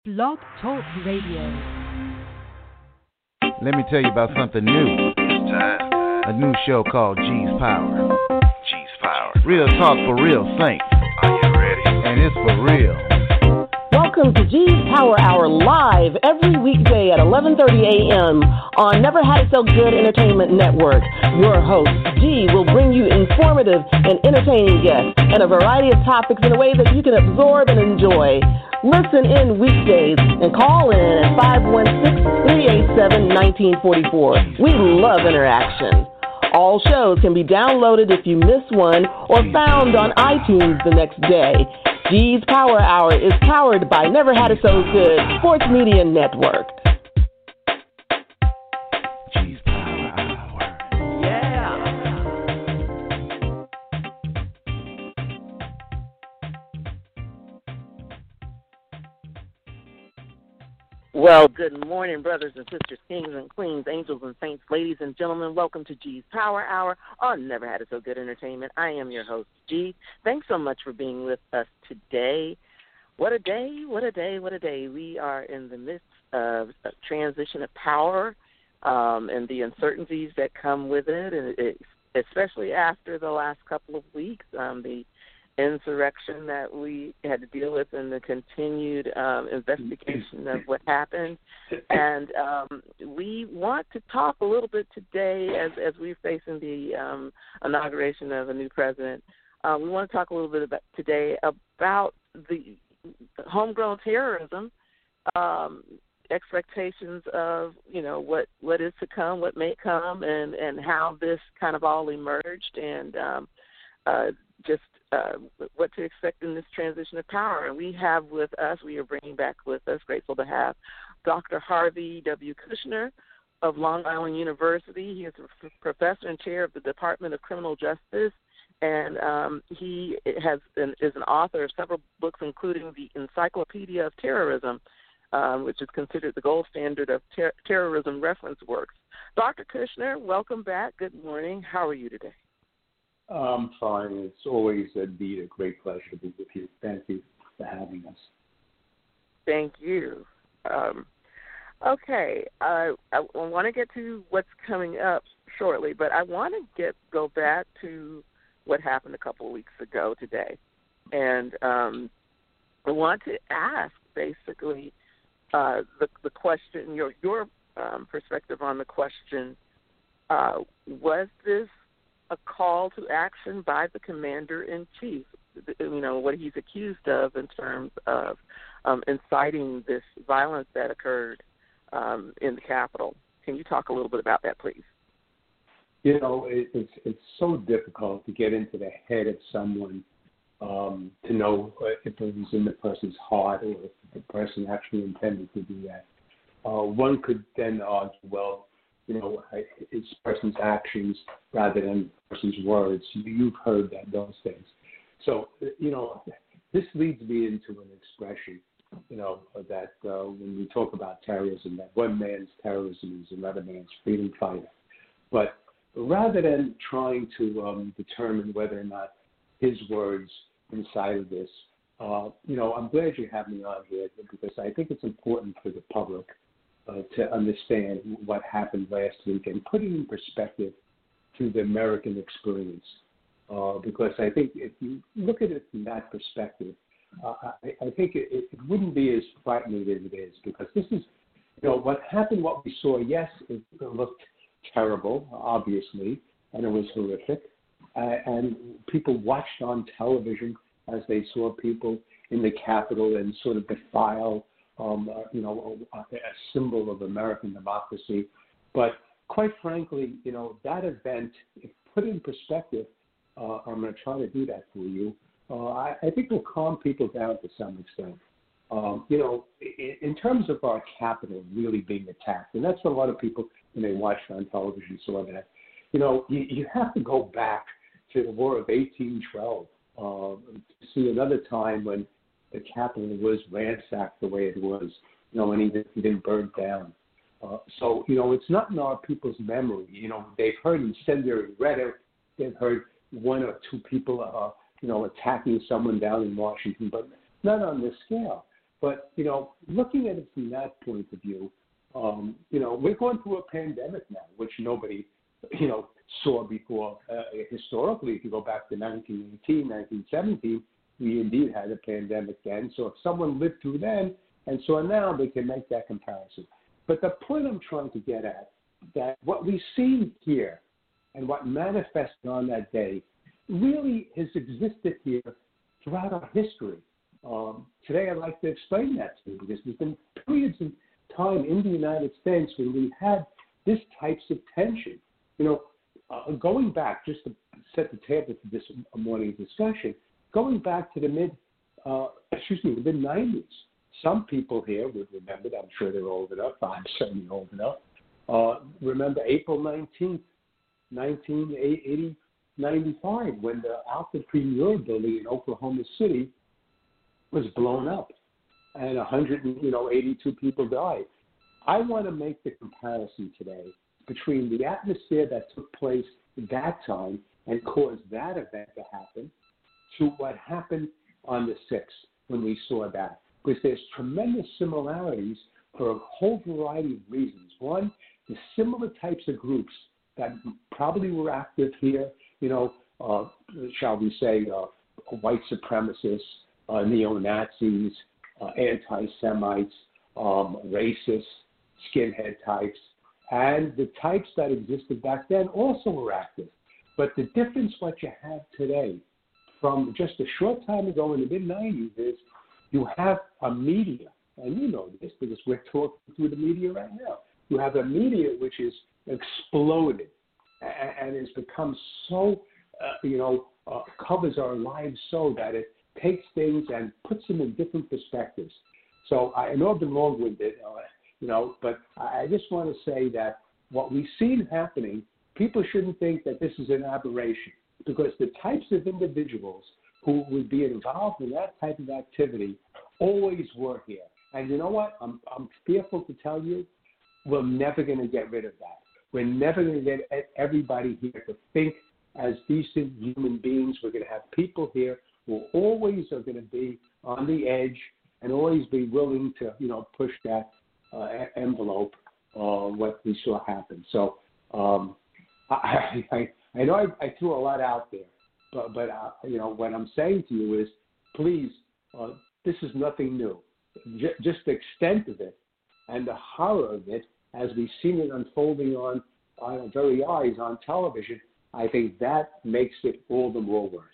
Blog Talk Radio. Let me tell you about something new. It's time. A new show called G's Power. G's Power. Real talk for real saints. Are you ready? And it's for real. Welcome to G's Power Hour live every weekday at 11:30 a.m. on Never Had It So Good Entertainment Network. Your host, G, will bring you informative and entertaining guests and a variety of topics in a way that you can absorb and enjoy. Listen in weekdays and call in at 516-387-1944. We love interaction. All shows can be downloaded if you miss one or found on iTunes the next day. G's Power Hour is powered by Never Had It So Good Sports Media Network. G's Power Hour. Yeah. Well, good morning, brothers and sisters, kings and queens, angels and saints, ladies and gentlemen. Welcome to G's Power Hour on Never Had It So Good Entertainment. I am your host, G. Thanks so much for being with us today. What a day, what a day, what a day. We are in the midst of a transition of power and the uncertainties that come with it, and especially after the last couple of weeks, the insurrection that we had to deal with and the continued investigation of what happened. And we want to talk a little bit today as we're facing the inauguration of a new president. We want to talk a little bit today about the homegrown terrorism, expectations of, what is to come, what may come, and how this kind of all emerged, and what to expect in this transition of power. And we are bringing back with us, grateful to have Dr. Harvey W. Kushner of Long Island University. He is a professor and chair of the Department of Criminal Justice, and he is an author of several books, including the Encyclopedia of Terrorism, which is considered the gold standard of terrorism reference works. Dr. Kushner, welcome back. Good morning. How are you today? I'm fine. It's always indeed a great pleasure to be with you. Thank you for having us. Thank you. Okay, I want to get to what's coming up shortly, but I want to go back to what happened a couple of weeks ago today. And I want to ask, basically, the question, your perspective on the question, was this a call to action by the commander-in-chief, what he's accused of in terms of inciting this violence that occurred in the Capitol? Can you talk a little bit about that, please? It's so difficult to get into the head of someone to know if it was in the person's heart or if the person actually intended to do that. One could then argue, well, it's person's actions rather than person's words. You've heard those things. So, this leads me into an expression, that when we talk about terrorism, that one man's terrorism is another man's freedom fighter. But rather than trying to determine whether or not his words incited this, I'm glad you have me on here because I think it's important for the public to understand what happened last week and put it in perspective to the American experience. Because I think if you look at it from that perspective, I think it wouldn't be as frightening as it is, because this is, what happened, what we saw, yes, it looked terrible, obviously, and it was horrific. And people watched on television as they saw people in the Capitol and sort of defile a symbol of American democracy. But quite frankly, that event, if put in perspective, I'm going to try to do that for you, I think will calm people down to some extent. In terms of our Capitol really being attacked, and that's what a lot of people, when they watched on television, saw that, you have to go back to the War of 1812 to see another time when the Capitol was ransacked the way it was, and even burned down. So, it's not in our people's memory. They've heard incendiary rhetoric. They've heard one or two people, attacking someone down in Washington, but not on this scale. But, looking at it from that point of view, we're going through a pandemic now, which nobody, saw before. Historically, if you go back to 1918, 1917, we indeed had a pandemic then. So if someone lived through then and saw now, they can make that comparison. But the point I'm trying to get at, that what we see here and what manifested on that day really has existed here throughout our history. Today, I'd like to explain that to you, because there's been periods of time in the United States when we had this types of tension. Going back, just to set the table for this morning's discussion, going back to the mid-90s. Some people here would remember, I'm sure they're old enough, I'm certainly old enough, remember April 19th, 1995, when the Alfred P. Muir building in Oklahoma City was blown up and 182 people died. I want to make the comparison today between the atmosphere that took place at that time and caused that event to happen to what happened on the 6th when we saw that. Because there's tremendous similarities for a whole variety of reasons. One, the similar types of groups that probably were active here, shall we say, white supremacists, neo-Nazis, anti-Semites, racists, skinhead types, and the types that existed back then also were active. But the difference what you have today from just a short time ago in the mid-90s is you have a media, and you know this because we're talking through the media right now. You have a media which is exploded and has become so, covers our lives so that it takes things and puts them in different perspectives. So I know I've been long-winded, but I just want to say that what we've seen happening, people shouldn't think that this is an aberration, because the types of individuals who would be involved in that type of activity always were here. And you know what? I'm fearful to tell you, we're never going to get rid of that. We're never going to get everybody here to think as decent human beings. We're going to have people here who always are going to be on the edge and always be willing to, push that envelope, what we saw happen. So I know I threw a lot out there, but what I'm saying to you is, please, this is nothing new. Just the extent of it and the horror of it, as we've seen it unfolding on our very eyes on television, I think that makes it all the more worse.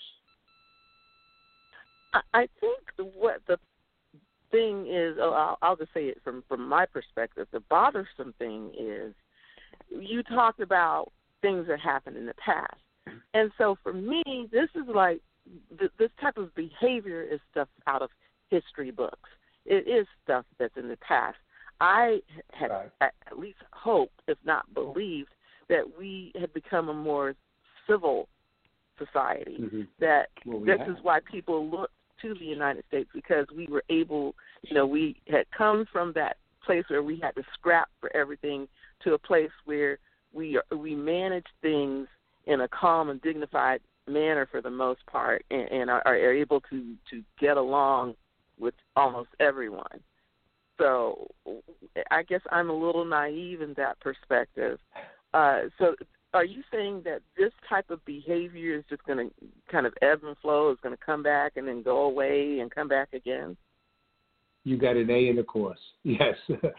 I think what the thing is, I'll just say it from my perspective, the bothersome thing is you talked about things that happened in the past. And so for me, this is like this type of behavior is stuff out of history books. It is stuff that's in the past. I had at least hoped, if not believed, that we had become a more civil society, that this is why people look to the United States, because we were able, we had come from that place where we had to scrap for everything to a place where we manage things in a calm and dignified manner for the most part, and are able to get along with almost everyone. So I guess I'm a little naive in that perspective. So are you saying that this type of behavior is just going to kind of ebb and flow, is going to come back and then go away and come back again? You got an A in the course. Yes.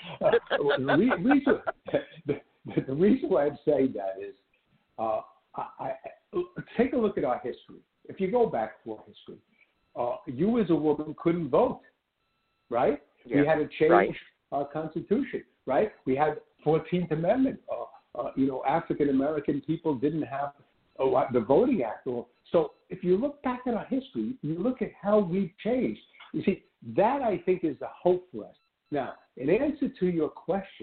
The reason why I'm saying that is I take a look at our history. If you go back to our history, you as a woman couldn't vote, right? Yeah, we had to change our Constitution, right? We had 14th Amendment. African American people didn't have the Voting Act. So if you look back at our history, you look at how we've changed. You see, that I think is the hope for us. Now, in answer to your question,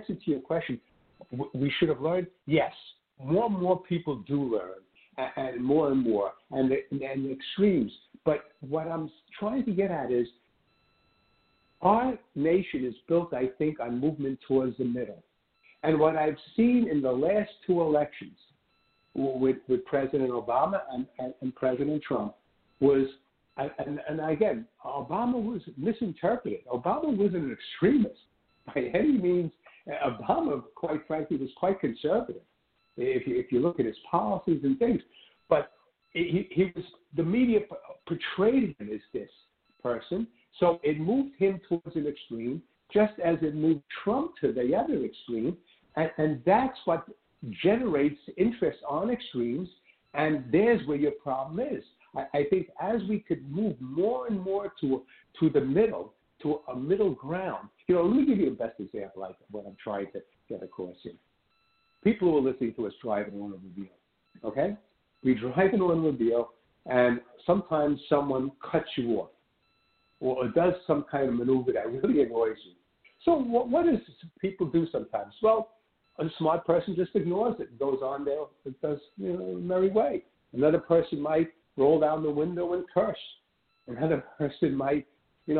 we should have learned. Yes, more and more people do learn, and more, and the extremes. But what I'm trying to get at is, our nation is built, I think, on movement towards the middle. And what I've seen in the last two elections with President Obama and President Trump was And again, Obama was misinterpreted. Obama wasn't an extremist by any means. Obama, quite frankly, was quite conservative if you look at his policies and things. But he was, the media portrayed him as this person, so it moved him towards an extreme, just as it moved Trump to the other extreme, and that's what generates interest on extremes, and there's where your problem is. I think as we could move more and more to the middle, to a middle ground. Let me give you the best example, like what I'm trying to get across here. People who are listening to us driving an automobile, okay? We drive an automobile, and sometimes someone cuts you off or does some kind of maneuver that really annoys you. So what does people do sometimes? Well, a smart person just ignores it and goes on there and does, merry way. Another person might roll down the window and curse. Another person might, give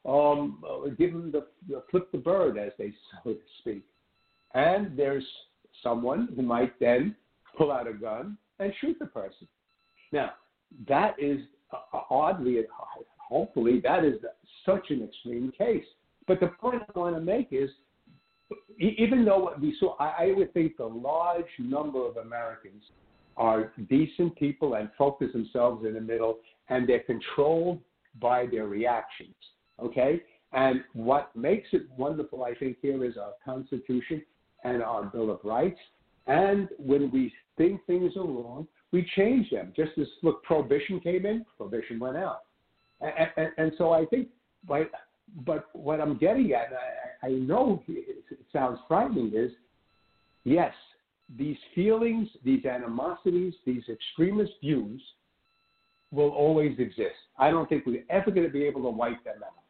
them the flip the bird, as they so to speak. And there's someone who might then pull out a gun and shoot the person. Now, that is oddly, hopefully, that is such an extreme case. But the point I want to make is, even though what we saw, I would think the large number of Americans are decent people and focus themselves in the middle, and they're controlled by their reactions, okay? And what makes it wonderful, I think, here is our Constitution and our Bill of Rights. And when we think things are wrong, we change them. Just as, look, Prohibition came in, Prohibition went out. And so I think, but what I'm getting at, I know it sounds frightening, is, yes, these feelings, these animosities, these extremist views will always exist. I don't think we're ever going to be able to wipe them out.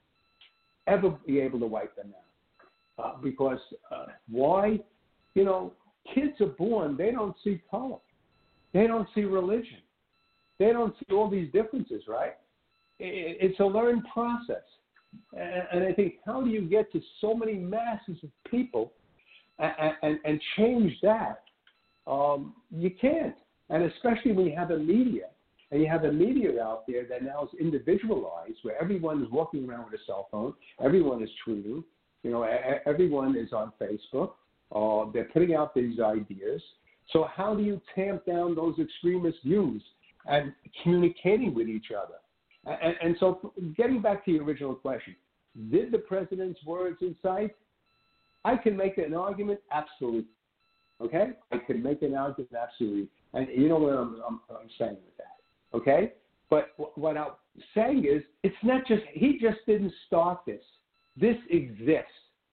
Because why? Kids are born, they don't see color. They don't see religion. They don't see all these differences, right? It's a learned process. And I think, how do you get to so many masses of people and change that? You can't. And especially when you have a media, and you have a media out there that now is individualized, where everyone is walking around with a cell phone, everyone is tweeting, everyone is on Facebook, they're putting out these ideas. So how do you tamp down those extremist views and communicating with each other? And so getting back to your original question, did the president's words incite? I can make an argument, absolutely. Okay? I can make an argument, absolutely. And you know what I'm saying with that. Okay? But what I'm saying is, it's not just, he just didn't start this. This exists.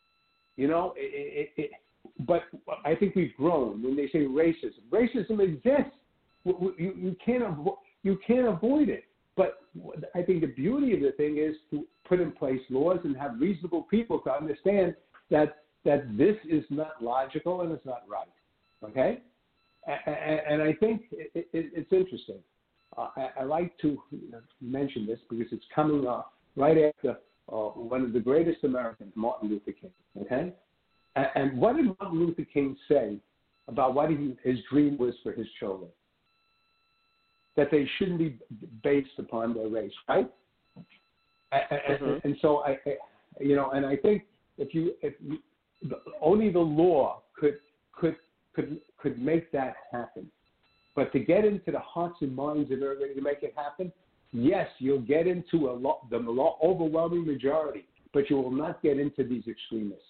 But I think we've grown when they say racism. Racism exists. You can't avoid it. But I think the beauty of the thing is to put in place laws and have reasonable people to understand that this is not logical and it's not right. Okay? And I think it's interesting. I like to mention this because it's coming up right after one of the greatest Americans, Martin Luther King. Okay? And what did Martin Luther King say about what his dream was for his children? That they shouldn't be based upon their race, right? And so and I think if only the law could make that happen. But to get into the hearts and minds of everybody to make it happen, yes, you'll get into the overwhelming majority, but you will not get into these extremists.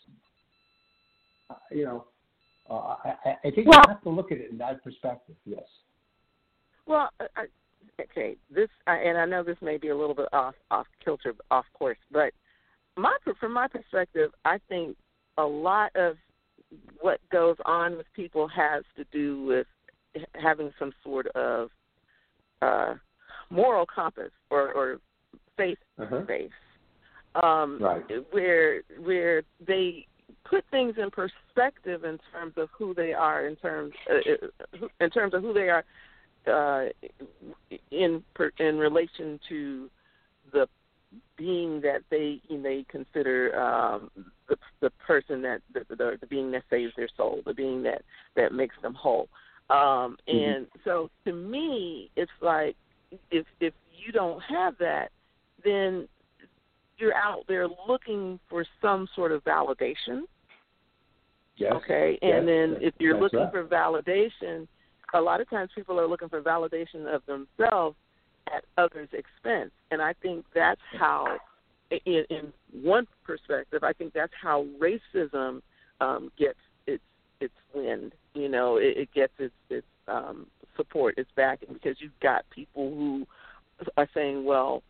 I think you have to look at it in that perspective. Yes. Well, okay. And I know this may be a little bit off kilter, off course, but from my perspective, I think a lot of what goes on with people has to do with having some sort of moral compass or faith base, right. where they put things in perspective in terms of who they are, in terms of who they are in relation to the being that they consider the person that the being that saves their soul, the being that makes them whole. And so to me, it's like if you don't have that, then you're out there looking for some sort of validation. Yes. Okay, and then if you're that's looking right. for validation, a lot of times people are looking for validation of themselves at others' expense, and I think that's how, in one perspective, I think that's how racism gets its wind. You know, it gets its support, its backing, because you've got people who are saying, well,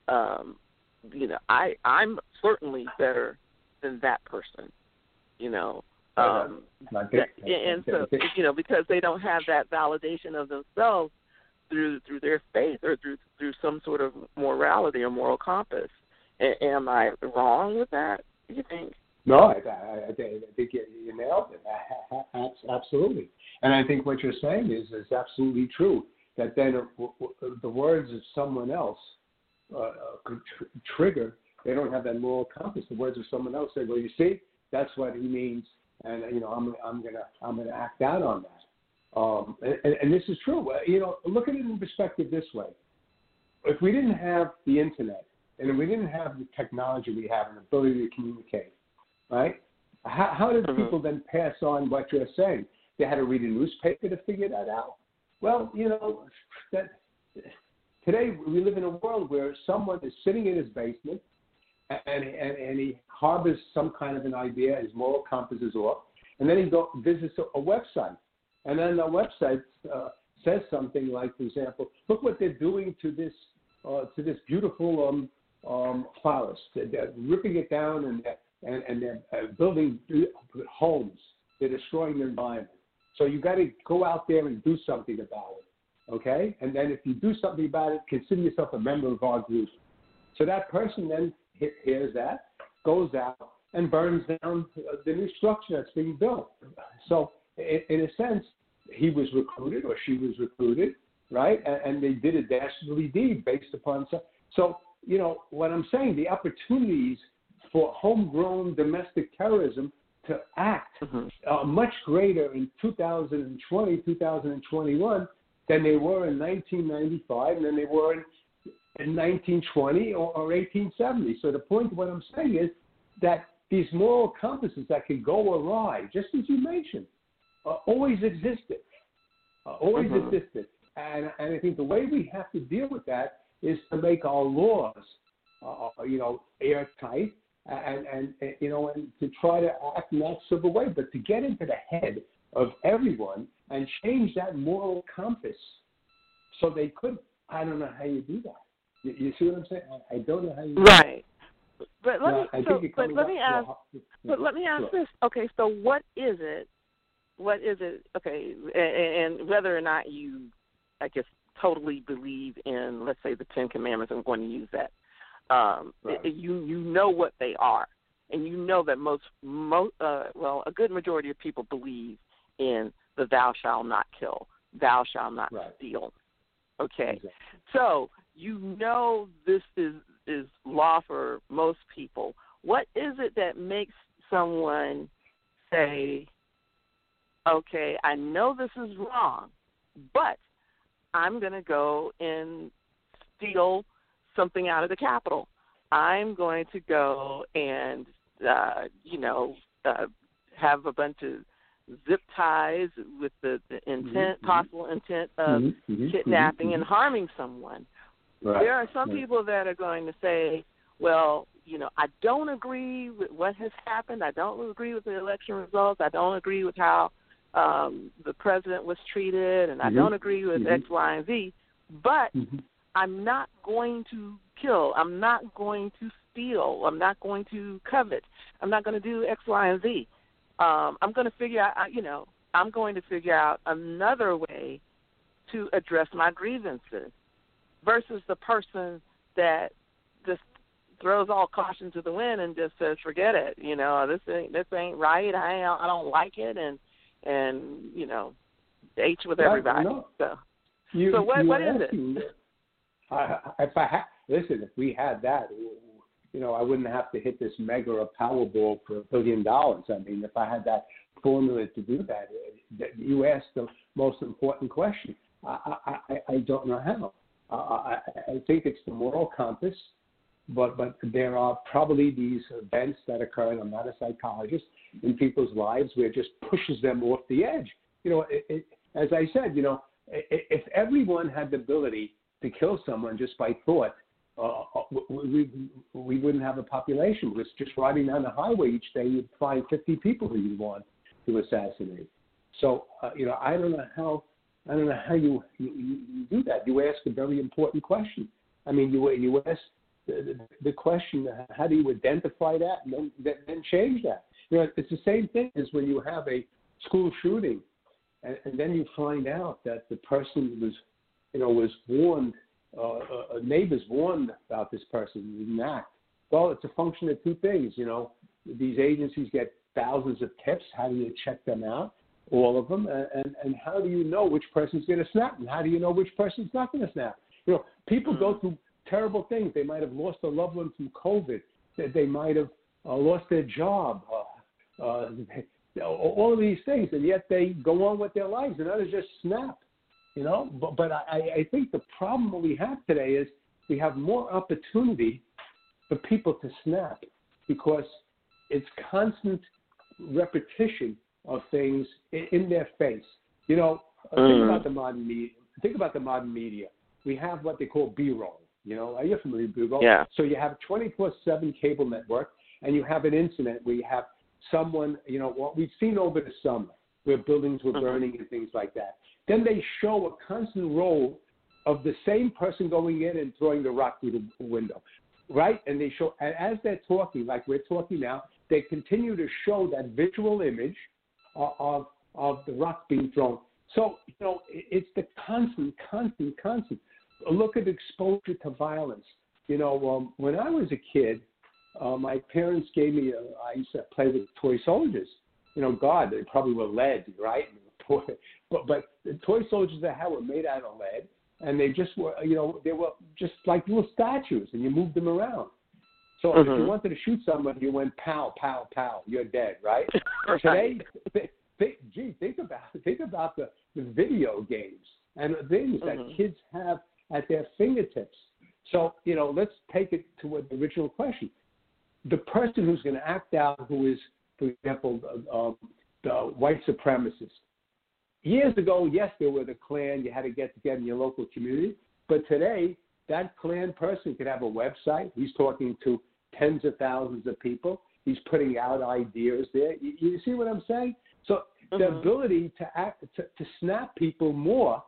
you know, I'm certainly better than that person, you know. And so, you know, because they don't have that validation of themselves through their faith or through some sort of morality or moral compass. Am I wrong with that, do you think? No, I think you nailed it. Absolutely. And I think what you're saying is absolutely true, that then the words of someone else could trigger. They don't have that moral compass. The words of someone else say, well, you see, that's what he means, and you know, I'm gonna act out on that. And this is true. You know, look at it in perspective this way: if we didn't have the internet, and if we didn't have the technology we have and the ability to communicate, right? How did people then pass on what you're saying? They had to read a newspaper to figure that out. Well, you know, that today we live in a world where someone is sitting in his basement and he harbors some kind of an idea, his moral compass is off, and then he visits a website. And then the website says something like, for example, look what they're doing to this beautiful forest. They're ripping it down and they're building homes. They're destroying the environment. So you got to go out there and do something about it, okay? And then if you do something about it, consider yourself a member of our group. So that person then hears that, goes out, and burns down the new structure that's being built. So in a sense, he was recruited or she was recruited, right? And they did a dastardly deed based upon some. So, you know, what I'm saying, the opportunities for homegrown domestic terrorism to act are much greater in 2020, 2021 than they were in 1995 and than they were in 1920 or 1870. So the point of what I'm saying is that these moral compasses that can go awry, just as you mentioned, always existed. Existed. And I think the way we have to deal with that is to make our laws, you know, airtight, and you know, and to try to act in that civil way, but to get into the head of everyone and change that moral compass so they could. I don't know how you do that. You see what I'm saying? I don't know how you do that. Right. But let me ask this. Okay, so what is it? What is it? Okay, and whether or not you, I guess, totally believe in, let's say, the Ten Commandments, I'm going to use that. Right. You know what they are, and you know that a good majority of people believe in the "Thou shalt not kill," "Thou shalt not steal." Okay, exactly. So you know this is law for most people. What is it that makes someone say, okay, I know this is wrong, but I'm going to go and steal something out of the Capitol. I'm going to go and, have a bunch of zip ties with the intent, possible intent of kidnapping and harming someone. Right. There are some people that are going to say, well, you know, I don't agree with what has happened. I don't agree with the election results. I don't agree with how the president was treated, and I don't agree with X, Y, and Z. But I'm not going to kill. I'm not going to steal. I'm not going to covet. I'm not going to do X, Y, and Z. I'm going to figure out, I'm going to figure out another way to address my grievances versus the person that just throws all caution to the wind and just says, forget it. You know, this ain't right. I don't like it. And you know, H with everybody. No. So what is it? Listen, if we had that, you know, I wouldn't have to hit this mega or Powerball for $1 billion. I mean, if I had that formula to do that, you asked the most important question. I don't know how. I think it's the moral compass, but there are probably these events that occur, and I'm not a psychologist, in people's lives where it just pushes them off the edge. As I said, if everyone had the ability to kill someone just by thought, we wouldn't have a population. Because just riding down the highway each day, you'd find 50 people who you want to assassinate. So, I don't know how you do that. You ask a very important question. I mean, you ask the question, how do you identify that and then change that? It's the same thing as when you have a school shooting, and then you find out that the person was warned, neighbors warned about this person didn't act. Well, it's a function of two things. These agencies get thousands of tips. How do you check them out? All of them, and how do you know which person's going to snap, and how do you know which person's not going to snap? People go through terrible things. They might have lost a loved one from COVID. They might have lost their job. All of these things, and yet they go on with their lives, and others just snap. But I think the problem that we have today is we have more opportunity for people to snap because it's constant repetition of things in their face. Think about the modern media. We have what they call B-roll. Are you familiar with B-roll? Yeah. So you have 24/7 cable network, and you have an incident where you have someone, what we've seen over the summer, where buildings were burning and things like that. Then they show a constant roll of the same person going in and throwing the rock through the window, right? And they show, and as they're talking, like we're talking now, they continue to show that visual image of the rock being thrown. So, it's the constant. Look at exposure to violence. When I was a kid, my parents gave me, I used to play with toy soldiers. God, they probably were lead, right? But the toy soldiers I had were made out of lead, and they just were, they were just like little statues, and you moved them around. So if you wanted to shoot somebody, you went pow, pow, pow, you're dead, right? Today, think about the video games and the things that kids have at their fingertips. So, let's take it to the original question. The person who's going to act out, who is, for example, the white supremacist. Years ago, yes, there were the Klan. You had to get together in your local community. But today, that Klan person could have a website. He's talking to tens of thousands of people. He's putting out ideas there. You see what I'm saying? So the ability to snap people more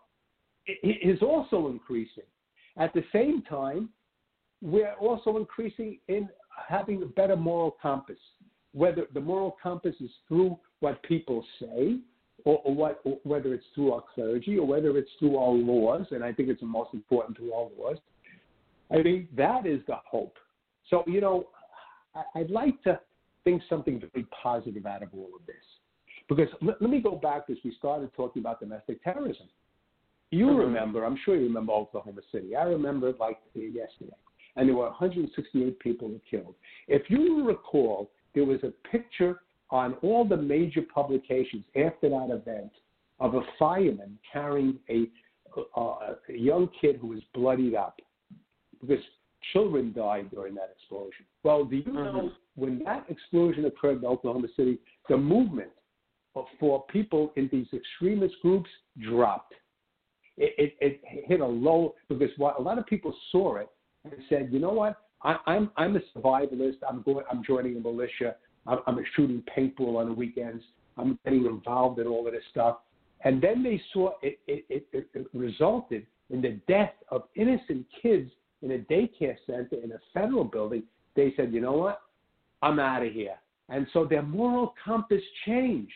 is also increasing. At the same time, we're also increasing in having a better moral compass. Whether the moral compass is through what people say, or whether it's through our clergy, or whether it's through our laws, and I think it's the most important through our laws. I think that is the hope. So, I'd like to think something very positive out of all of this. Because let me go back as we started talking about domestic terrorism. You remember, I'm sure you remember Oklahoma City. I remember it like yesterday. And there were 168 people killed. If you recall, there was a picture on all the major publications after that event of a fireman carrying a young kid who was bloodied up because children died during that explosion. Well, do you know when that explosion occurred in Oklahoma City, the movement for people in these extremist groups dropped. It hit a low because a lot of people saw it and said, you know what, I'm a survivalist. I'm joining a militia. I'm shooting paintball on the weekends. I'm getting involved in all of this stuff. And then they saw it resulted in the death of innocent kids in a daycare center in a federal building. They said, you know what, I'm out of here. And so their moral compass changed.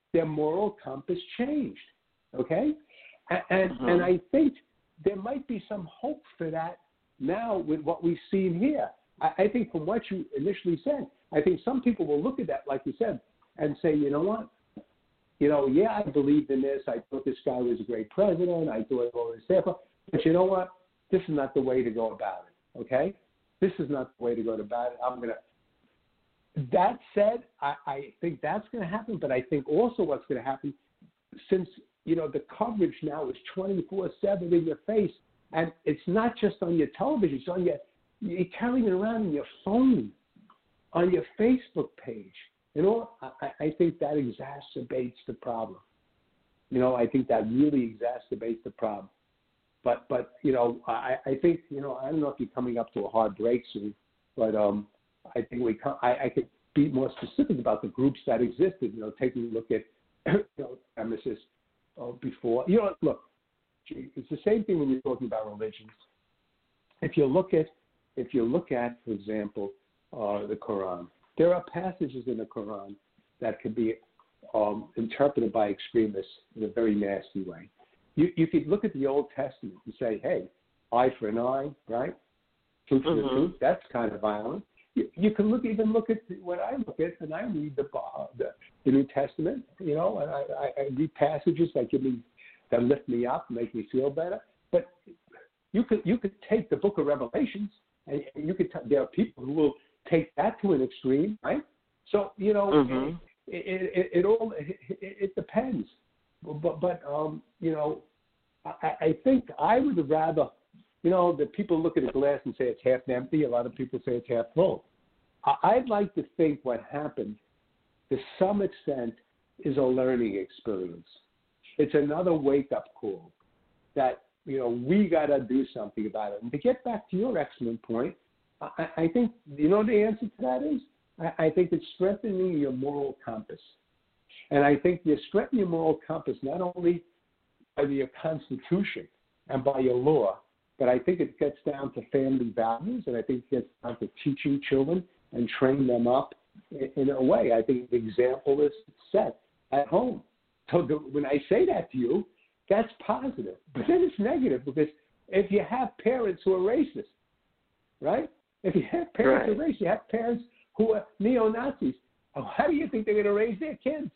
Okay? And I think there might be some hope for that now with what we've seen here. I think from what you initially said, I think some people will look at that, like you said, and say, you know what? Yeah, I believed in this. I thought this guy was a great president. I thought all this stuff. But you know what? This is not the way to go about it, okay? This is not the way to go about it. That said, I think that's going to happen, but I think also what's going to happen, since, the coverage now is 24/7 in your face, And it's not just on your television. It's on you're carrying it around in your phone, on your Facebook page. You know, I think that exacerbates the problem. You know, I think that really exacerbates the problem. But you know, I think, you know, I don't know if you're coming up to a hard break soon, but I think I could be more specific about the groups that existed. You know, taking a look at, you know, premises before. You know, look, it's the same thing when you're talking about religions. If you look at, for example, the Quran, there are passages in the Quran that could be interpreted by extremists in a very nasty way. You could look at the Old Testament and say, hey, eye for an eye, right? Tooth for a tooth, that's kind of violent. You can look at what I look at, and I read the New Testament, you know, and I read passages that lift me up, make me feel better. But you could take the Book of Revelations, and there are people who will take that to an extreme, right? So, you know, it depends. But you know, I think I would rather, you know, that people look at a glass and say it's half empty. A lot of people say it's half full. I'd like to think what happened, to some extent, is a learning experience. It's another wake-up call that, you know, we got to do something about it. And to get back to your excellent point, I think, you know, the answer to that is, I think it's strengthening your moral compass. And I think you strengthen your moral compass not only by your Constitution and by your law, but I think it gets down to family values, and I think it gets down to teaching children and training them up in a way. I think the example is set at home. So when I say that to you, that's positive. But then it's negative, because if you have parents who are racist, right? If you have parents who are racist, you have parents who are neo-Nazis, how do you think they're going to raise their kids?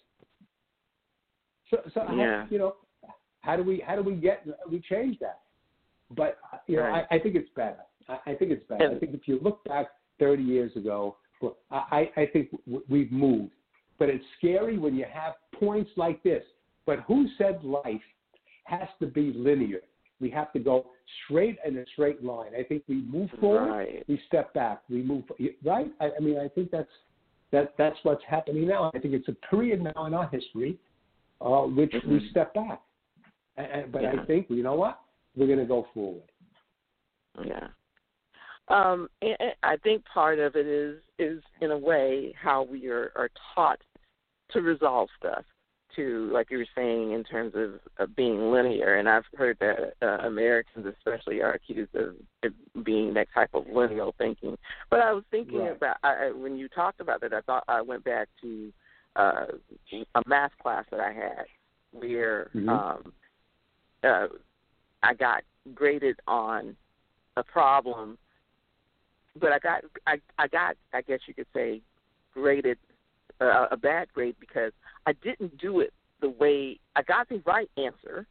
So you know, how do we change that? But you know, I think it's better. I think it's better. I think if you look back 30 years ago, I think we've moved. But it's scary when you have points like this. But who said life has to be linear? We have to go straight in a straight line. I think we move forward, we step back, we move right. I mean, I think that's what's happening now. I think it's a period now in our history which we step back. But I think, you know what? We're going to go forward. Yeah. And I think part of it is in a way how we are taught to resolve stuff, to, like you were saying, in terms of being linear. And I've heard that Americans especially are accused of being that type of linear thinking. But I was thinking about, when you talked about that, I thought I went back to a math class that I had where I got graded on a problem, but I got I guess you could say graded a bad grade because I didn't do it the way I got the right answer,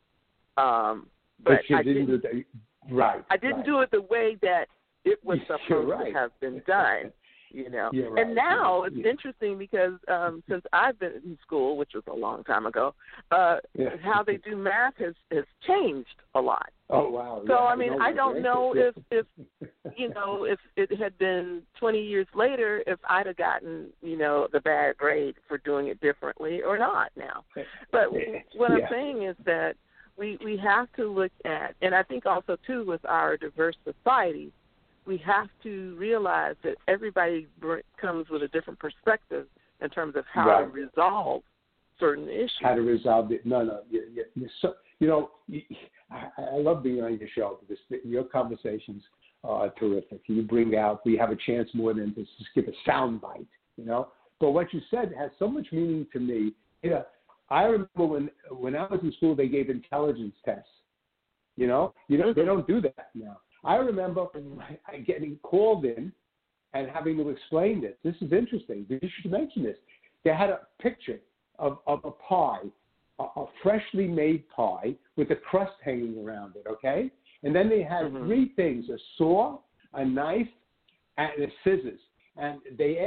but I didn't do it the way that it was supposed to have been done. You know, and now it's interesting because since I've been in school, which was a long time ago, how they do math has changed a lot. Oh wow! So I mean, I don't know if you know, if it had been 20 years later, if I'd have gotten, you know, the bad grade for doing it differently or not now. But what I'm saying is that we have to look at, and I think also too with our diverse society, we have to realize that everybody comes with a different perspective in terms of how to resolve certain issues. How to resolve it. No. You're so, you know, I love being on your show because your conversations are terrific. You bring out, we have a chance more than to just give a sound bite, you know. But what you said has so much meaning to me. You know, I remember when I was in school, they gave intelligence tests. You know, they don't do that now. I remember getting called in and having to explain this. This is interesting. You should mention this. They had a picture of a pie, a freshly made pie with a crust hanging around it, okay? And then they had three things, a saw, a knife, and a scissors. And they asked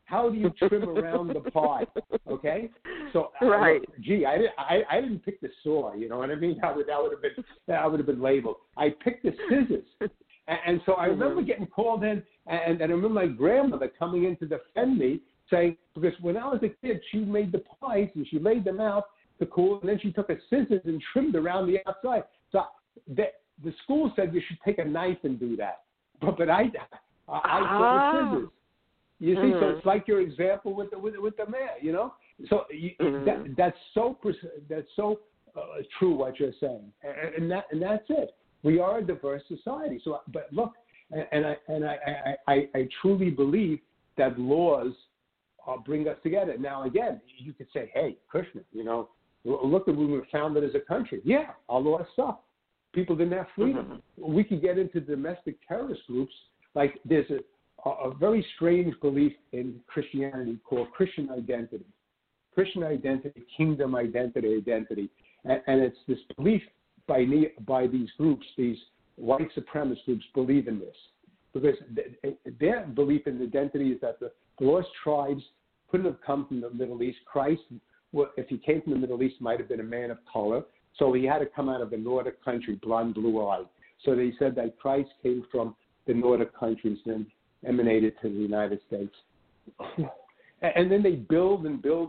How do you trim around the pie? Okay, so right. I didn't pick the saw. You know what I mean? That would have been labeled. I picked the scissors, and so I remember getting called in, and I remember my grandmother coming in to defend me, saying, because when I was a kid, she made the pies and she laid them out to cool, and then she took a scissors and trimmed around the outside. So the school said you should take a knife and do that, but I took the scissors. You see, so it's like your example with the man, you know. So that's so true what you're saying, and that's it. We are a diverse society. So, but look, and I truly believe that laws bring us together. Now, again, you could say, hey, Krishna, you know, look at when we were founded as a country. Yeah, our laws suck. People didn't have freedom. We could get into domestic terrorist groups. Like there's a very strange belief in Christianity called Christian identity. Christian identity, kingdom identity, and it's this belief by these groups, these white supremacist groups believe in this. Because their belief in identity is that the lost tribes couldn't have come from the Middle East. Christ, if he came from the Middle East, might have been a man of color. So he had to come out of the Nordic country, blonde, blue-eyed. So they said that Christ came from the Nordic countries and emanated to the United States. And then they build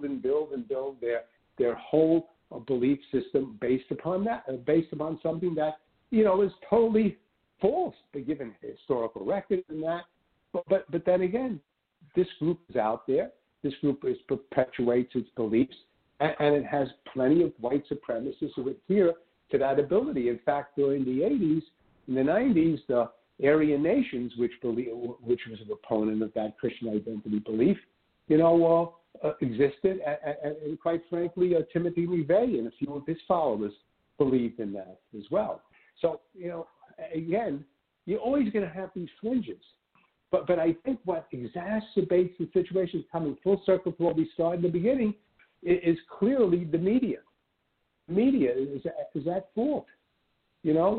their whole belief system based upon that, based upon something that, you know, is totally false, given historical record and that. But then again, this group is out there. This group perpetuates its beliefs, and it has plenty of white supremacists who adhere to that ability. In fact, during the 80s and the 90s, the Aryan nations, which was a proponent of that Christian identity belief, you know, existed, and quite frankly, Timothy LaVey and a few of his followers believed in that as well. So, you know, again, you're always going to have these fringes. But I think what exacerbates the situation, coming full circle to what we started in the beginning, is clearly the media. The media is at fault, you know?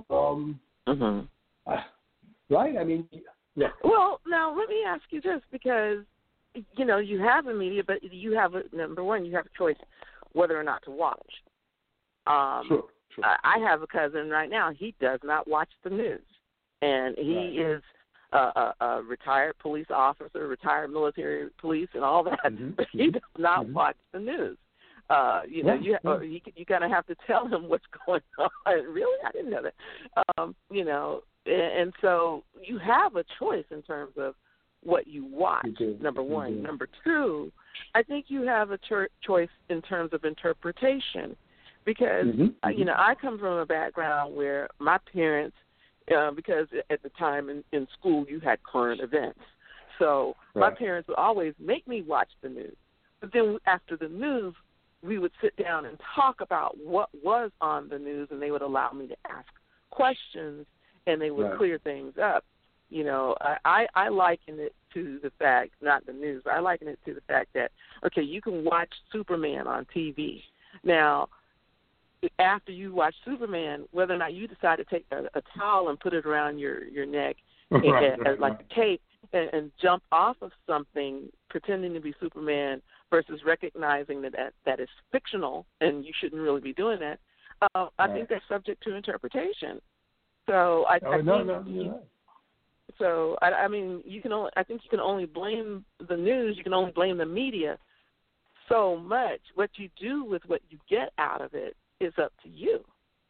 Right? I mean, yeah. Well, now let me ask you this, because, you know, you have the media, but you have, number one, you have a choice whether or not to watch. Sure. I have a cousin right now. He does not watch the news, and he is a retired police officer, retired military police, and all that. But he does not watch the news. You know, you kind of have to tell him what's going on. Really, I didn't know that. You know, and so you have a choice in terms of what you watch. Number one. Number two, I think you have a choice in terms of interpretation. Because, you know, I come from a background where my parents, because at the time in school you had current events. So my parents would always make me watch the news. But then after the news, we would sit down and talk about what was on the news, and they would allow me to ask questions, and they would clear things up. You know, I liken it to the fact, not the news, but I liken it to the fact that, okay, you can watch Superman on TV. Now, after you watch Superman, whether or not you decide to take a towel and put it around your neck as like a cape and jump off of something pretending to be Superman versus recognizing that is fictional and you shouldn't really be doing that, I think that's subject to interpretation. So I think So I mean, I think you can only blame the news. You can only blame the media so much. What you do with what you get out of it is up to you.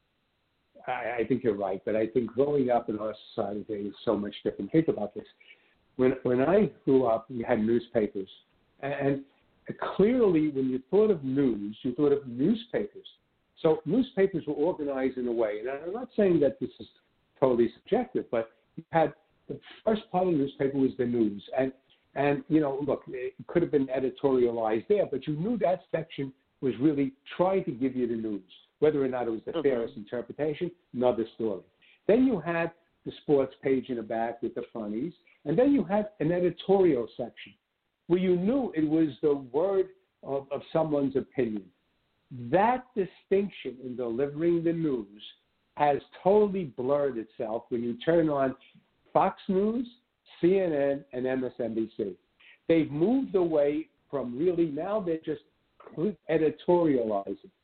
I think you're right, but I think growing up in our society today is so much different. Think about this. When I grew up, we had newspapers, and clearly when you thought of news, you thought of newspapers. So newspapers were organized in a way, and I'm not saying that this is totally subjective, but you had the first part of the newspaper was the news, and you know, look, it could have been editorialized there, but you knew that section was really trying to give you the news. Whether or not it was the fairest interpretation, another story. Then you had the sports page in the back with the funnies, and then you had an editorial section where you knew it was the word of someone's opinion. That distinction in delivering the news has totally blurred itself when you turn on Fox News, CNN, and MSNBC. they've moved away from really, now they're just editorializing.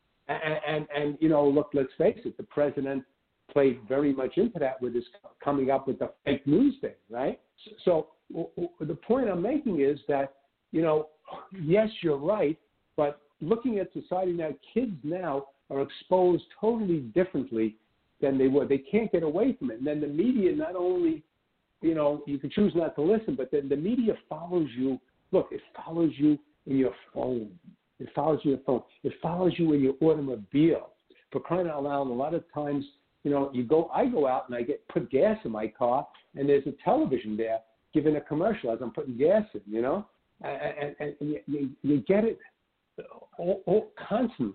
And look, let's face it, the president played very much into that with his coming up with the fake news thing, right? So the point I'm making is that, yes, you're right, but looking at society now, kids now are exposed totally differently than they were. They can't get away from it. And then the media not only, you can choose not to listen, but then the media follows you. Look, it follows you in your phone. It follows you in your phone. It follows you in your automobile. For crying out loud, a lot of times, I go out and I put gas in my car, and there's a television there giving a commercial as I'm putting gas in, and you get it all constant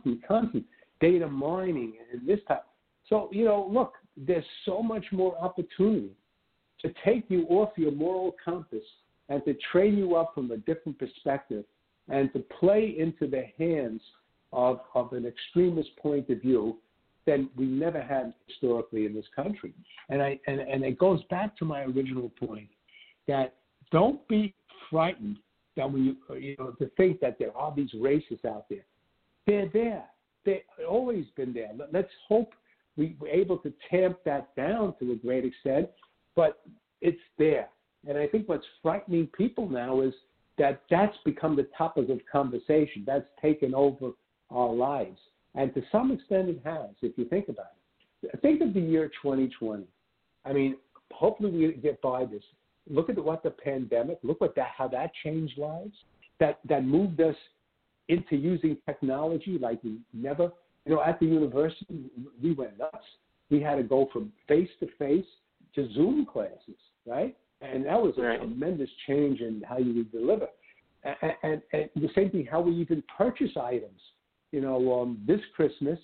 data mining and this type. So, look, there's so much more opportunity to take you off your moral compass and to train you up from a different perspective and to play into the hands of an extremist point of view than we never had historically in this country. And it goes back to my original point that don't be frightened that when to think that there are these racists out there. They're there. They've always been there. Let's hope we're able to tamp that down to a great extent, but it's there. And I think what's frightening people now is that that's become the topic of conversation. That's taken over our lives. And to some extent it has, if you think about it. Think of the year 2020. I mean, hopefully we get by this. Look at what the pandemic, how that changed lives, that moved us into using technology like we never, at the university, we went nuts. We had to go from face-to-face to Zoom classes, right? And that was a tremendous change in how you would deliver. And the same thing, how we even purchase items. This Christmas,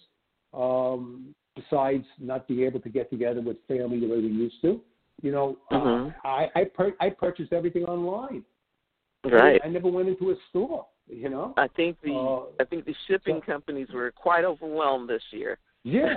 besides not being able to get together with family the way we used to, I purchased everything online. Right. I never went into a store. I think the shipping companies were quite overwhelmed this year. Yeah.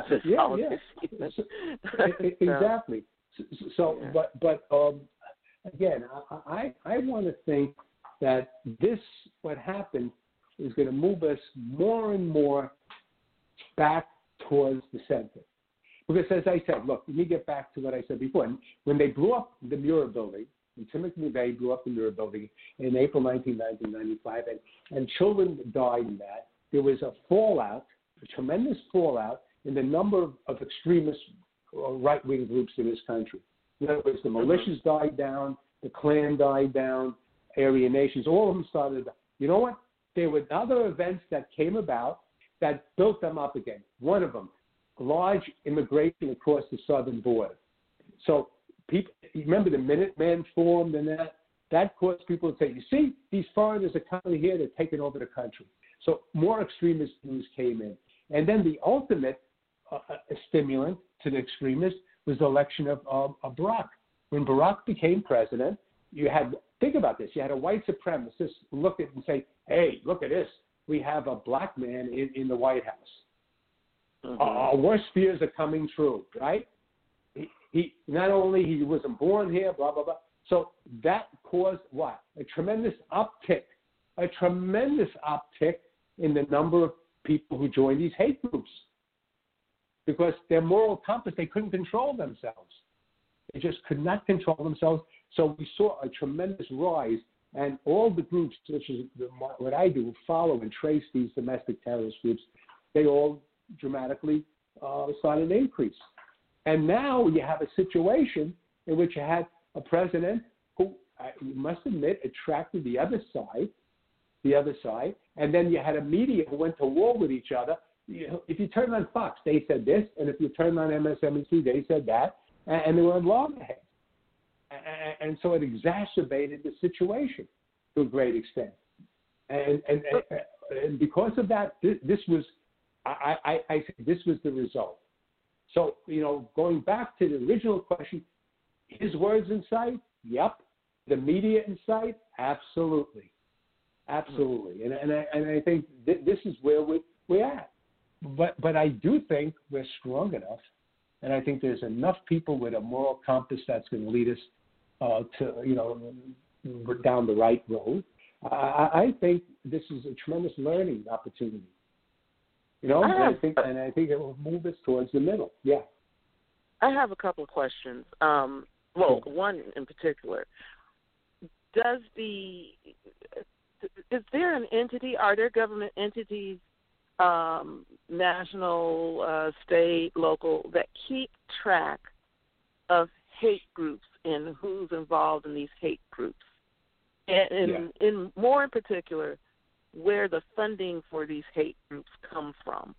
Exactly. So, but again, I want to think that what happened is going to move us more and more back towards the center. Because as I said, look, let me get back to what I said before. When they blew up the Muir building, when Timothy McVeigh blew up the Muir building in April 1995, and children died in that, there was a tremendous fallout in the number of extremist right-wing groups in this country. In other words, the militias died down, the Klan died down, Aryan nations, all of them started. You know what? There were other events that came about that built them up again. One of them, large immigration across the southern border. So people, remember the Minutemen formed, and that caused people to say, you see, these foreigners are coming here, they're taking over the country. So more extremist views came in. And then the ultimate stimulant to the extremists was the election of Barack. When Barack became president, think about this, you had a white supremacist look at it and say, hey, look at this, we have a black man in the White House. Our worst fears are coming true, right? He not only he wasn't born here, blah, blah, blah. So that caused what? A tremendous uptick in the number of people who joined these hate groups. Because their moral compass, they couldn't control themselves. They just could not control themselves. So we saw a tremendous rise, and all the groups, which is what I do, follow and trace these domestic terrorist groups, they all dramatically started to increase. And now you have a situation in which you had a president who, you must admit, attracted the other side, and then you had a media who went to war with each other. If you turn on Fox, they said this, and if you turn on MSNBC, they said that, and they were on loggerheads. And so it exacerbated the situation to a great extent. And because of that, this was the result. So, going back to the original question, his words incite? Yep. The media incite? Absolutely. Absolutely. And I think this is where we're at. But I do think we're strong enough, and I think there's enough people with a moral compass that's going to lead us down the right road. I think this is a tremendous learning opportunity. I think it will move us towards the middle. Yeah. I have a couple of questions. One in particular. Is there an entity? Are there government entities, national, state, local, that keep track of hate groups and who's involved in these hate groups? And more in particular, where the funding for these hate groups come from?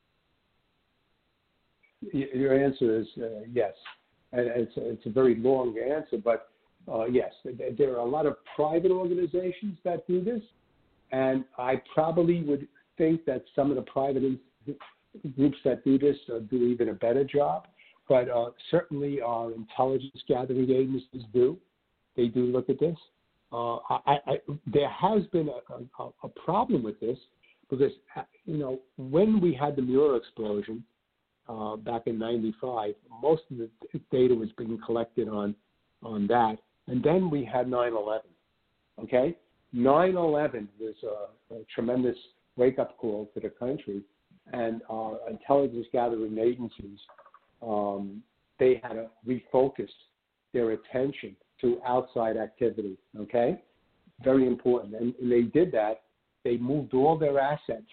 Your answer is yes. And it's a very long answer, but yes, there are a lot of private organizations that do this, and I probably would think that some of the private groups that do this do even a better job, but certainly our intelligence gathering agencies do. They do look at this. There has been a problem with this because, when we had the Muir explosion back in '95, most of the data was being collected on that. And then we had 9/11, okay? 9/11 was a tremendous wake-up call to the country, and our intelligence gathering agencies, they had to refocus their attention to outside activity, okay? Very important. And they did that. They moved all their assets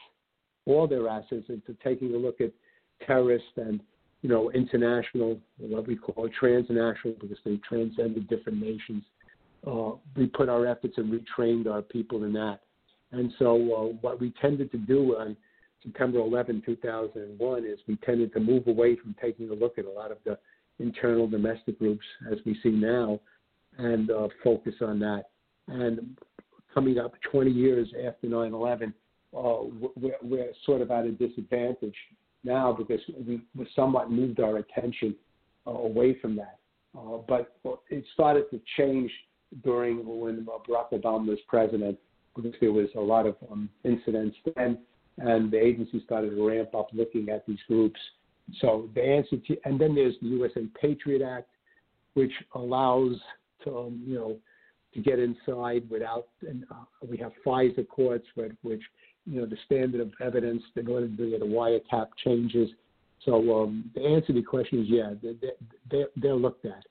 into taking a look at terrorists and, international, what we call transnational, because they transcended different nations. We put our efforts and retrained our people in that. And so what we tended to do on September 11, 2001, is we tended to move away from taking a look at a lot of the internal domestic groups, as we see now, and focus on that. And coming up 20 years after 9/11, we're sort of at a disadvantage now because we somewhat moved our attention away from that. But it started to change when Barack Obama was president, because there was a lot of incidents then, and the agency started to ramp up looking at these groups. So the answer and then there's the USA Patriot Act, which allows to get inside without, and we have FISA courts, which the standard of evidence in order to get a wiretap changes. So the answer to the question is, yeah, they're looked at,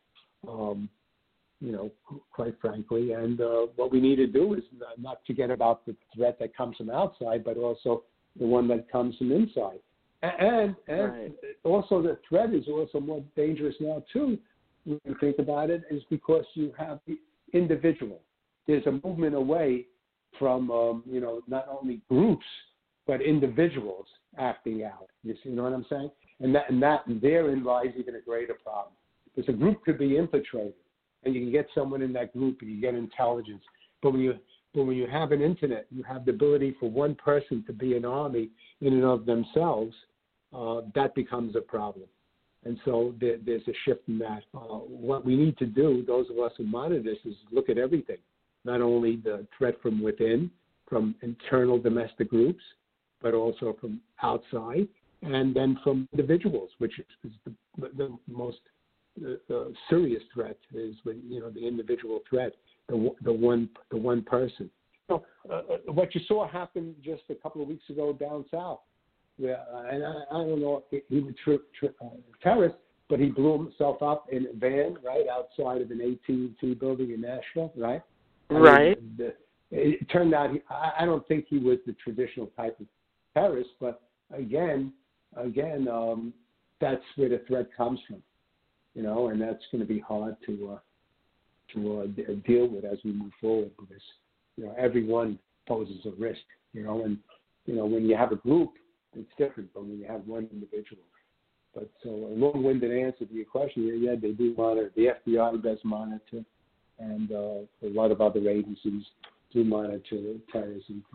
quite frankly. And what we need to do is not forget about the threat that comes from outside, but also the one that comes from inside. And right. Also the threat is also more dangerous now, too, when you think about it, is because you have the individual. There's a movement away from, not only groups, but individuals acting out. You know what I'm saying? And therein lies even a greater problem. Because a group could be infiltrated, and you can get someone in that group, and you get intelligence. But when you have an internet, you have the ability for one person to be an army in and of themselves. That becomes a problem. And so there's a shift in that. What we need to do, those of us who monitor this, is look at everything, not only the threat from within, from internal domestic groups, but also from outside, and then from individuals, which is the most serious threat is when the individual threat, the one person. What you saw happen just a couple of weeks ago down south. Yeah, and I don't know if he was terrorist, but he blew himself up in a van right outside of an AT&T building in Nashville, right? Right. It turned out I don't think he was the traditional type of terrorist, but again, that's where the threat comes from, and that's going to be hard to deal with as we move forward, because everyone poses a risk, and when you have a group, it's different from when you have one individual. But so a long-winded answer to your question, yeah, they do monitor. The FBI does monitor, and a lot of other agencies do monitor terrorism.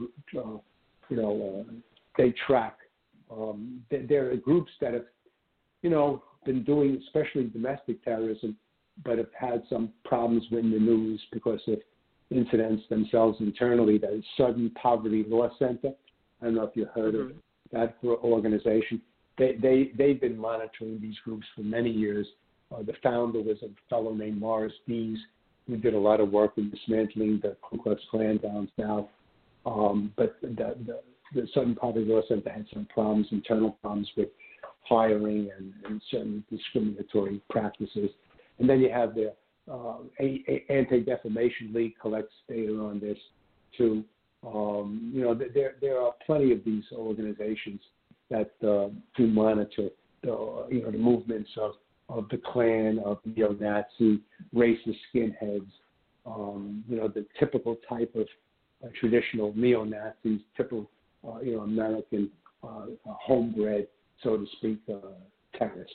They track. There are groups that have, been doing, especially domestic terrorism, but have had some problems in the news because of incidents themselves internally. That is Sudden Poverty Law Center. I don't know if you heard of that organization. They've been monitoring these groups for many years. The founder was a fellow named Morris Dees, We did a lot of work in dismantling the Ku Klux Klan down south. But the southern part of the North Center had some problems, internal problems with hiring and certain discriminatory practices. And then you have the Anti-Defamation League collects data on this too. There are plenty of these organizations that do monitor the movements of the Klan, of neo-Nazi, racist skinheads, the typical type of traditional neo-Nazis, typical, American homebred, so to speak, terrorists.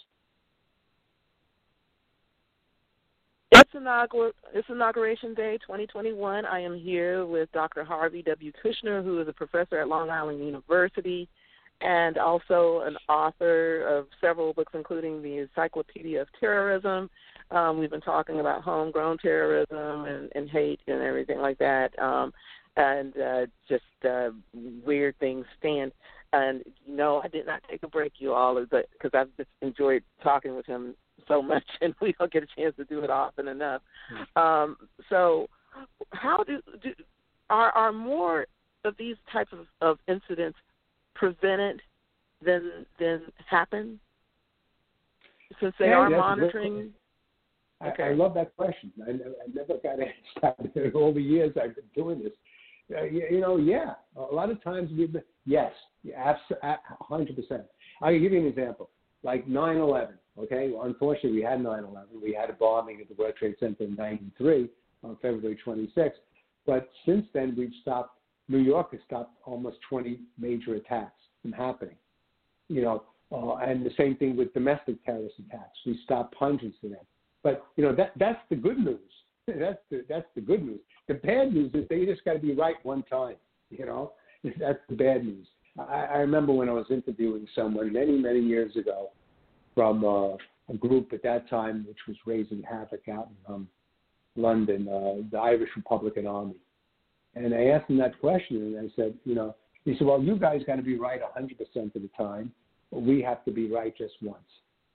It's Inauguration Day 2021. I am here with Dr. Harvey W. Kushner, who is a professor at Long Island University and also an author of several books, including the Encyclopedia of Terrorism. We've been talking about homegrown terrorism and hate and everything like that, and just weird things stand. And, I did not take a break, you all, because I've just enjoyed talking with him so much, and we don't get a chance to do it often enough. So how are more of these types of incidents prevented than happen, since they are monitoring? I love that question. I never got asked that in all the years I've been doing this. A lot of times yes, 100%. I can give you an example, like 9/11. Okay, well, unfortunately, we had 9/11. We had a bombing at the World Trade Center in '93 on February 26th. But since then, New York has stopped almost 20 major attacks from happening. And the same thing with domestic terrorist attacks. We stopped hundreds of them. But that's the good news. That's the good news. The bad news is they just got to be right one time. That's the bad news. I remember when I was interviewing someone many, many years ago from a group at that time which was raising havoc out in London, the Irish Republican Army. And I asked him that question, and I said, he said, well, you guys got to be right 100% of the time, but we have to be right just once.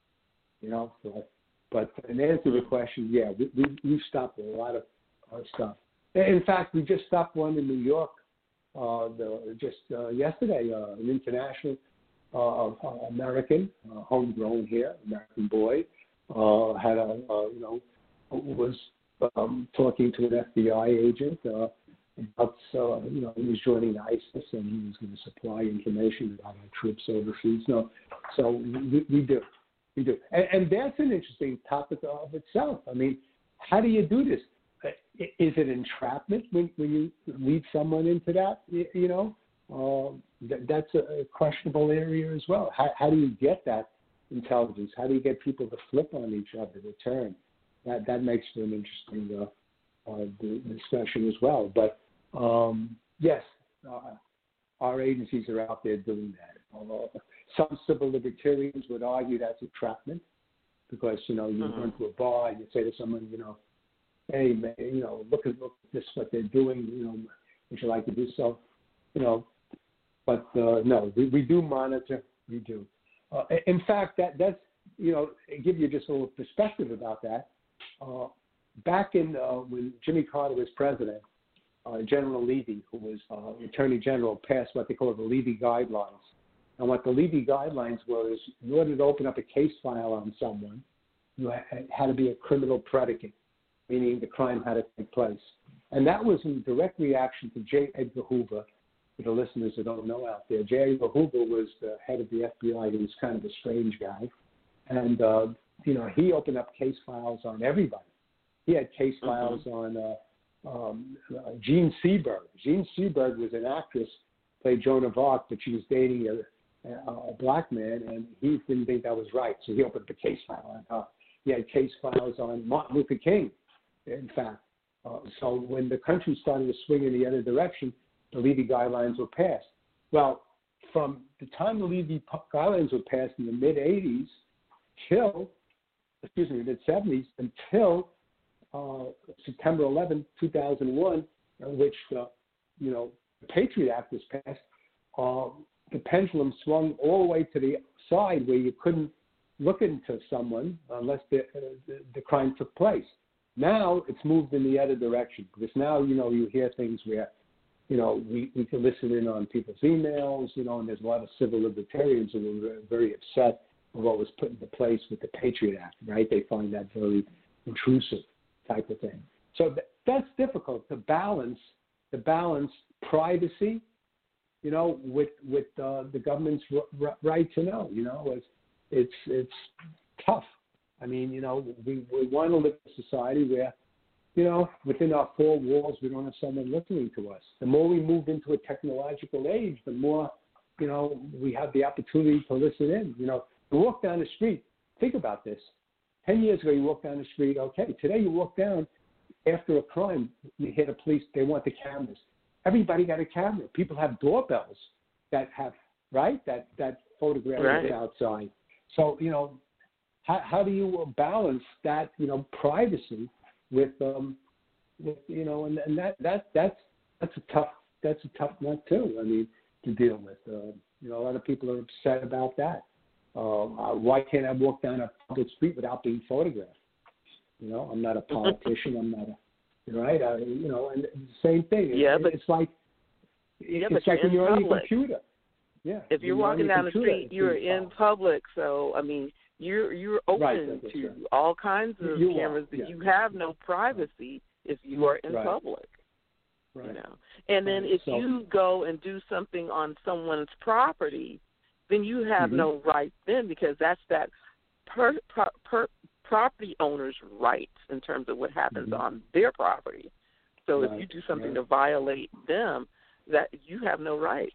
But in answer to the question, yeah, we've stopped a lot of stuff. In fact, we just stopped one in New York yesterday, an international American, homegrown here, American boy, was talking to an FBI agent about, he was joining ISIS and he was going to supply information about our troops overseas. So we do. And that's an interesting topic of itself. I mean, how do you do this? Is it entrapment when you lead someone into that? That's a questionable area as well. How do you get that intelligence? How do you get people to flip on each other, to turn? That makes for an interesting discussion as well. But yes, our agencies are out there doing that. Some civil libertarians would argue that's entrapment because you go into a bar and you say to someone, hey man, look at this, what they're doing, would you like to do so? But no, we do monitor. We do. In fact, that's give you just a little perspective about that. Back in when Jimmy Carter was president, General Levy, who was Attorney General, passed what they call the Levy Guidelines. And what the Levy Guidelines were is, in order to open up a case file on someone, you had to be a criminal predicate, meaning the crime had to take place. And that was in direct reaction to J. Edgar Hoover. For the listeners who don't know out there, J. Edgar Hoover was the head of the FBI. He was kind of a strange guy. And, he opened up case files on everybody. He had case files on Jean Seberg. Jean Seberg was an actress, played Joan of Arc, but she was dating a black man, and he didn't think that was right, so he opened up a case file on her. He had case files on Martin Luther King, in fact. So when the country started to swing in the other direction, the Levy Guidelines were passed. Well, from the time the Levy Guidelines were passed in the mid-'70s until September 11, 2001, in which the Patriot Act was passed, the pendulum swung all the way to the side where you couldn't look into someone unless the crime took place. Now it's moved in the other direction, because now, you hear things where, we can listen in on people's emails, and there's a lot of civil libertarians who were very upset with what was put into place with the Patriot Act, right? They find that very intrusive type of thing. So that's difficult to balance privacy, with the government's right to know. It's tough. I mean, we want to live in a society where, within our four walls, we don't have someone listening to us. The more we move into a technological age, the more, we have the opportunity to listen in. You walk down the street. Think about this. 10 years ago, you walk down the street. Okay. Today, you walk down after a crime. You hear the police. They want the cameras. Everybody got a camera. People have doorbells that have, right, that photograph right. outside. So, how do you balance that, privacy with and that's a tough nut too. I mean, to deal with. A lot of people are upset about that. Why can't I walk down a public street without being photographed? I'm not a politician. I'm not right. And the same thing. It's like but like when you're on your public. Computer. Yeah. If you're walking down the street, you're in public. So I mean, you're open to all kinds of cameras, but you have no privacy if you are in public. Right. And then if you go and do something on someone's property, then you have no right then, because that's that property owner's rights in terms of what happens on their property. So if you do something to violate them, that you have no rights.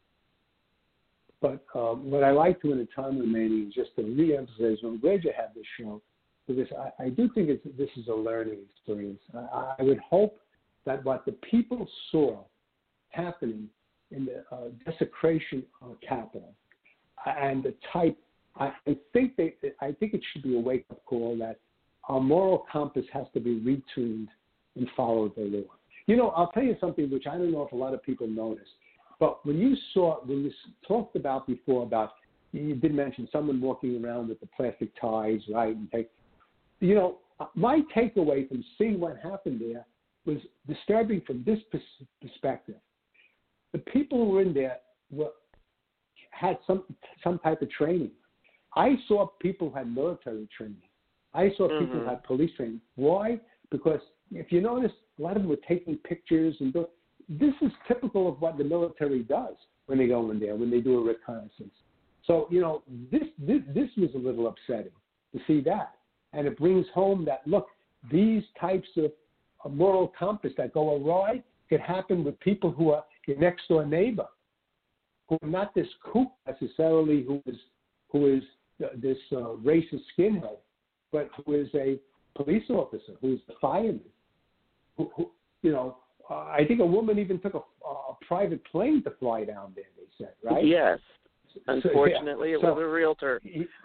But what I like to in the time remaining is just to reemphasize, I'm glad you have this show, because I do think this is a learning experience. I would hope that what the people saw happening in the desecration of Capitol and the type, I think it should be a wake-up call that our moral compass has to be retuned and follow the law. I'll tell you something which I don't know if a lot of people noticed. But when you talked about before about, you did mention someone walking around with the plastic ties, right? And my takeaway from seeing what happened there was disturbing from this perspective. The people who were in there had some type of training. I saw people who had military training. I saw people who had police training. Why? Because if you notice, a lot of them were taking pictures and this is typical of what the military does when they go in there, when they do a reconnaissance. So, this was a little upsetting to see that. And it brings home that, look, these types of moral compass that go awry could happen with people who are your next door neighbor, who are not this kook necessarily, who is this racist skinhead, but who is a police officer, who is a fireman, who I think a woman even took a private plane to fly down there, they said, right? Yes. Unfortunately, it was a realtor.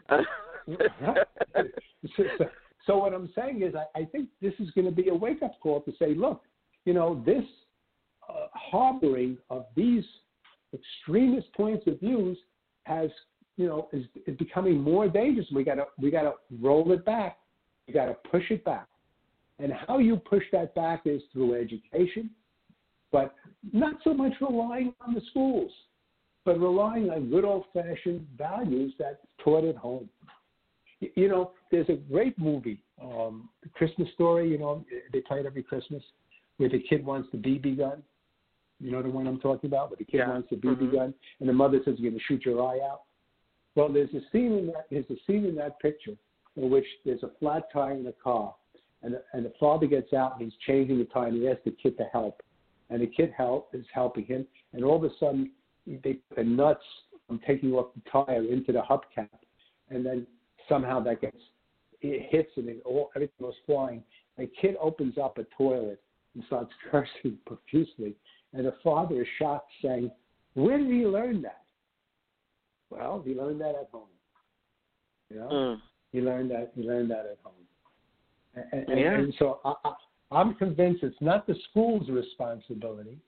So what I'm saying is I think this is going to be a wake-up call to say, look, this harboring of these extremist points of views is becoming more dangerous. We got to roll it back. We got to push it back. And how you push that back is through education, but not so much relying on the schools, but relying on good old-fashioned values that's taught at home. There's a great movie, The Christmas Story, they play it every Christmas, where the kid wants the BB gun. You know the one I'm talking about, where the kid wants the BB gun, and the mother says, "You're going to shoot your eye out." Well, there's a scene in that picture in which there's a flat tire in the car, and the father gets out and he's changing the tire, and he asks the kid to help, and the kid is helping him, and all of a sudden they put the nuts from taking off the tire into the hubcap, and then somehow it hits and everything goes flying. The kid opens up a toilet and starts cursing profusely, and the father is shocked, saying, "Where did he learn that?" Well, he learned that at home. He learned that at home. And so I'm convinced it's not the school's responsibility.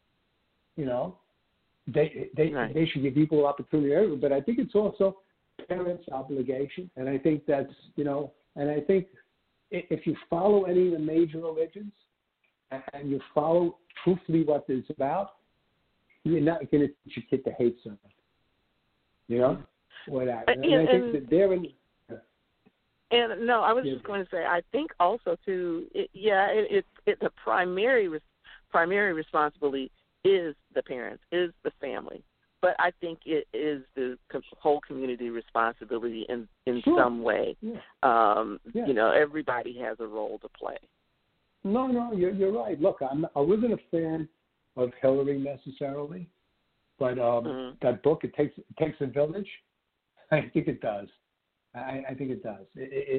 They should give equal opportunity, but I think it's also parents' obligation. And I think that's, and I think if you follow any of the major religions and you follow truthfully what it's about, you're not going to teach your kid to hate something. You know? Or that. And I think that they're in... And no, I was just going to say, I think also too, the primary responsibility is the parents, is the family. But I think it is the whole community responsibility in sure. some way. Yeah. You know, everybody has a role to play. No, you're right. Look, I wasn't a fan of Hillary necessarily, but that book, It Takes a Village, I think it does. I think it does.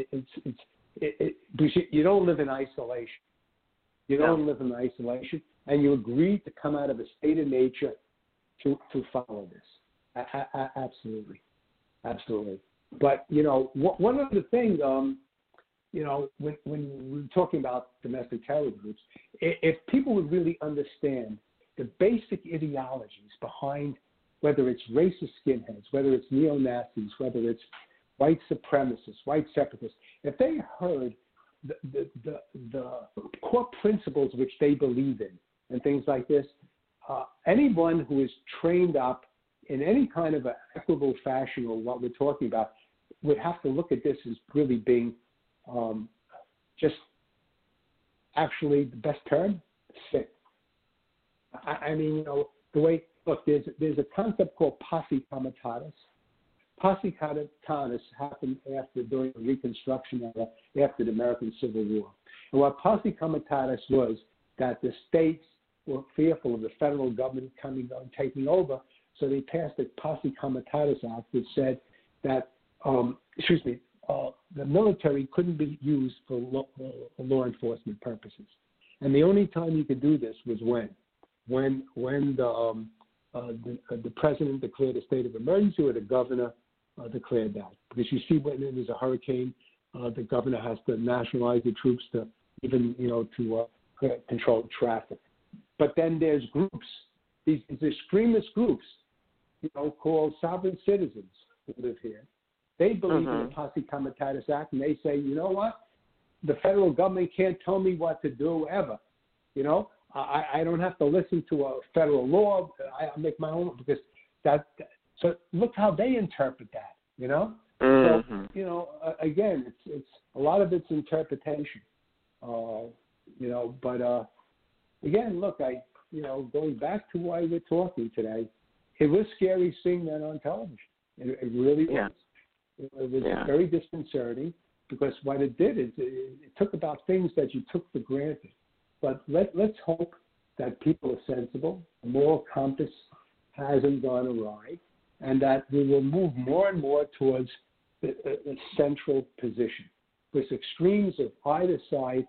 You don't live in isolation. You don't live in isolation, and you agreed to come out of a state of nature to follow this. Absolutely. But, you know, one other thing, you know, when we're talking about domestic terror groups, if people would really understand the basic ideologies behind whether it's racist skinheads, whether it's neo-Nazis, whether it's white supremacists, white separatists, if they heard the core principles which they believe in and things like this, anyone who is trained up in any kind of an equitable fashion or what we're talking about would have to look at this as really being just actually the best term, sick. I mean, you know, the way, look, there's a concept called posse comitatus. Posse comitatus happened during the Reconstruction era, after the American Civil War. And what posse comitatus was, that the states were fearful of the federal government coming and taking over, so they passed the Posse Comitatus Act, which said that the military couldn't be used for law enforcement purposes, and the only time you could do this was when the president declared a state of emergency or the governor declared that. Because you see, when there's a hurricane, the governor has to nationalize the troops to even to control traffic. But then there's groups, these extremist groups, called sovereign citizens who live here. They believe in the Posse Comitatus Act, and they say, you know what? The federal government can't tell me what to do ever. I don't have to listen to a federal law. I make my own, because that. So look how they interpret that. So again, it's a lot of it's interpretation. But again, look, going back to why we're talking today, it was scary seeing that on television. It really was. It was very disconcerting, because what it did is it took about things that you took for granted. But let's hope that people are sensible, the moral compass hasn't gone awry, and that we will move more and more towards a central position. Because extremes of either side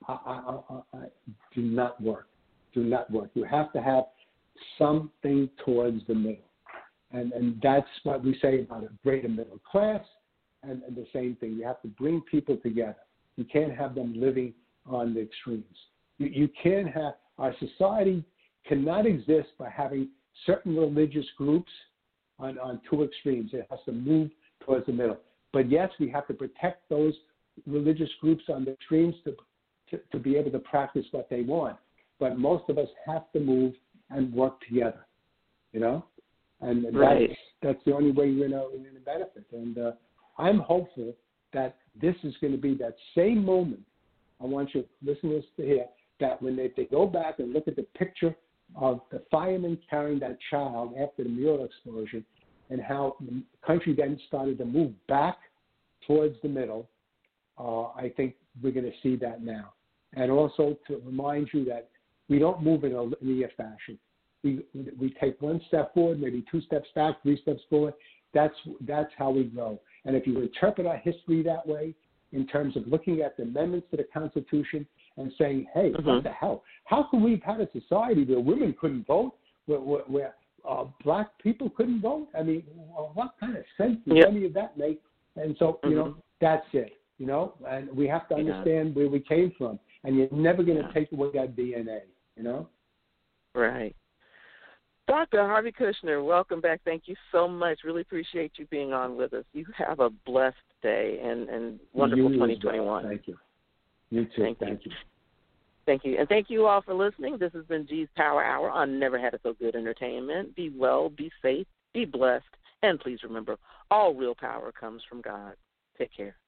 do not work. You have to have something towards the middle. And that's what we say about a greater middle class, and the same thing. You have to bring people together. You can't have them living on the extremes. You can't have, our society cannot exist by having certain religious groups on two extremes. It has to move towards the middle. But yes, we have to protect those religious groups on the extremes to be able to practice what they want. But most of us have to move and work together, And that's the only way we're going to benefit. And I'm hopeful that this is going to be that same moment. I want your listeners to hear that when they go back and look at the picture of the firemen carrying that child after the mural explosion, and how the country then started to move back towards the middle, I think we're going to see that now. And also to remind you that we don't move in a linear fashion. We take one step forward, maybe two steps back, three steps forward. That's how we grow. And if you interpret our history that way, in terms of looking at the amendments to the Constitution and saying, hey, what the hell? How can we have had a society where women couldn't vote, where black people couldn't vote? I mean, what kind of sense does any of that make? And so, that's it, and we have to understand where we came from. And you're never going to take away that DNA, Right. Dr. Harvey Kushner, welcome back. Thank you so much. Really appreciate you being on with us. You have a blessed day and wonderful 2021. Thank you. You too. Thank you. Thank you. And thank you all for listening. This has been G's Power Hour on Never Had It So Good Entertainment. Be well, be safe, be blessed, and please remember, all real power comes from God. Take care.